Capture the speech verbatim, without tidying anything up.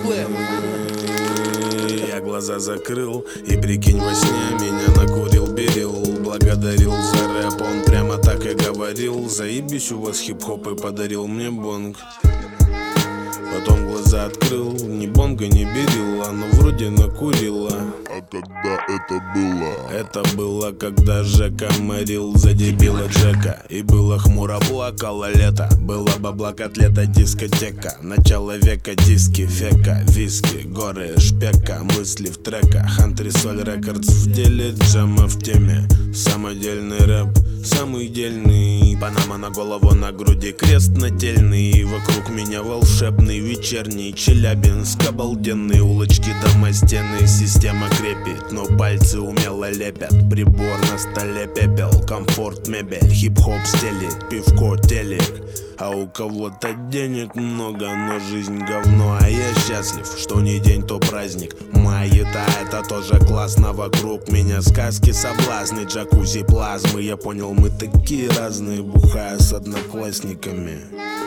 Я глаза закрыл и прикинь, во сне меня накурил Берил. Благодарил за рэп, он прямо так и говорил: заебись у вас хип-хоп, и подарил мне бонг. Потом глаза открыл, ни бонга, ни Берила, но вроде накурила. А когда это было? Это было, когда Жека морил за дебила Джека. И было хмуро, плакало лето. Было бабла, котлета, дискотека. Начало века, диски, фека, виски, горы, шпека, мысли в треках. Антресоль рекордс в деле, джема в теме. Самодельный рэп, самый дельный. Панама на голову, на груди крест нательный. Вокруг меня волшебный вечерний Челябинск, обалденные улочки, дома, стены. Система крепит, но пальцы умело лепят. Прибор на столе, пепел, комфорт, мебель. Хип-хоп стелит, пивко, телек. А у кого-то денег много, но жизнь говно. А я счастлив, что не день, то праздник. Май-еда, это тоже классно. Вокруг меня сказки, соблазны, джакузи, плазмы. Я понял, мы такие разные, бухая с одноклассниками.